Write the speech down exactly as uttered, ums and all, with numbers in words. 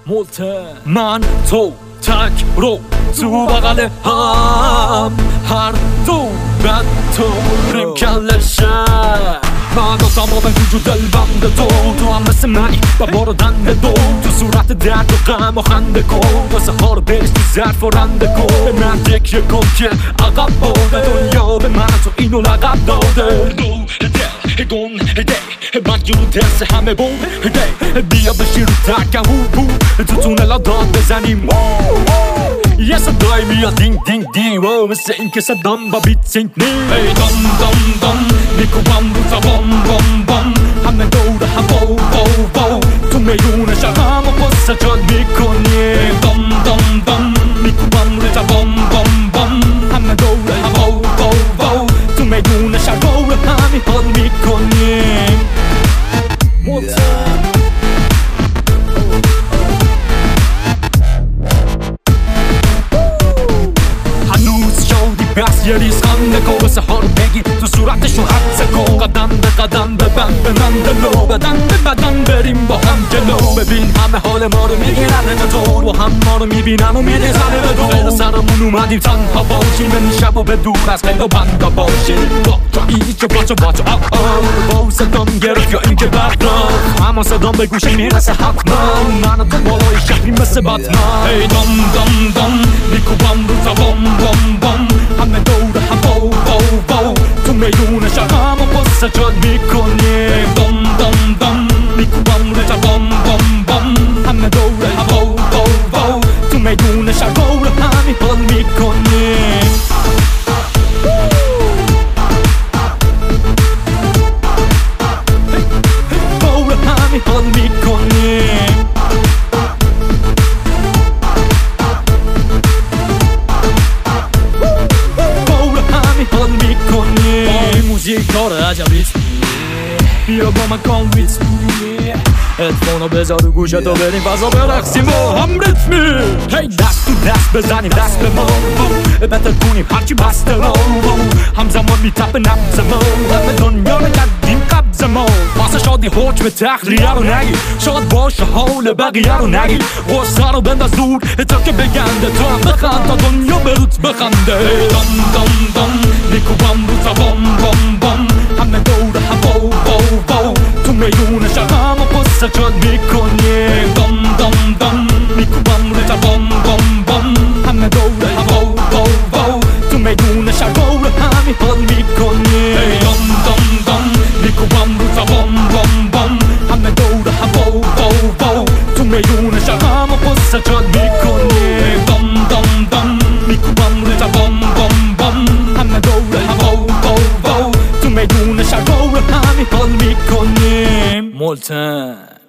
ملته من تو تک رو تو بغل هم هر دو بد تو ریم کلشه من با تمام وجود دل بند تو تو هم مثل منی و بارو دنده دو تو صورت درد و غم و خنده کن واسه ها رو بریش تو ظرف و رنده کن به من تکیه کن که عقب باده دنیا به من تو اینو لقب داده دو هده گم هده من جلو درس همه بوم هده بیا بشی رو ترکه هو بو تو تونلا داد بزنیم یه صدای میاد دینگ دینگ دینگ مثل این که صدام با بیت سینک نیم ای دام دام دام میکوبم رو تا بام بام بام همه دور هوا واو واو تو میدون شرم و پس جاد میکنیم دام دام دام میکوبم رو تا بام بام بام همه دور هوا واو واو تو میدون شرم و همین حال میکنیم بس یه ریز خنده کن واسه ها رو بگی تو صورتشو حدسه کن قدم به قدم ببند به من دلو بدن به بدن بریم با هم جلو ببین همه حال ما رو میگیرن به طور و هم ما رو میبینن و میریزن به دور غیر سرمون اومدیم تنها باشیم این شب و به دور از قید و بندا باشیم با ایچه باچو باچو آه آه با صدام گرفت یا این که برد اما صدام به گوشه میرسه حتما من و تو بالای شهری مثل بطمن ای دام دام دام میکوبم رو تا بام بام بام همه دور هوا واو واو تو میدون شرم و پس جاد میکنیم دام دام دام میکوبم رو تا بام بام بام همه دور هوا واو واو تو میدون شرم و همین حال میکنیم دور همین حال میکنیم موزیک کار عجبیت بیا با من کام ریتمی اتفانا بذار و گوشتو بریم فضا برقصیم با هم ریتمی هی دست تو دست بزنیم دست به ما بهتر کنیم هرچی بسته رو همزمان میتپه نبز ما همه دنیا رو کردیم قبض ما واسه شادی حکم تخلیه رو نگیر شاد باشه حال بقیه رو نگیر غصه رو بنداز دور تا که بگنده تو هم بخند تا دنیا به روت بخنده دام دام دام میکوبم رو تا بام بام بام همه دور هوا واو واو تو میدون شرم و پس جاد میکنیم دام دام دام میکوبم رو تا بام بام بام همه دور هوا واو واو تو میدون شرم و همین حال میکنیم دام دام دام میکوبم رو تا بام بام بام همه دور هوا واو واو تو میدون شرم و پس جاد میکنیم دام دام دام میکوبم رو تا بام بام بام همه دور هوا واو واو تو میدون شرم و همین حال میکنیم ملتن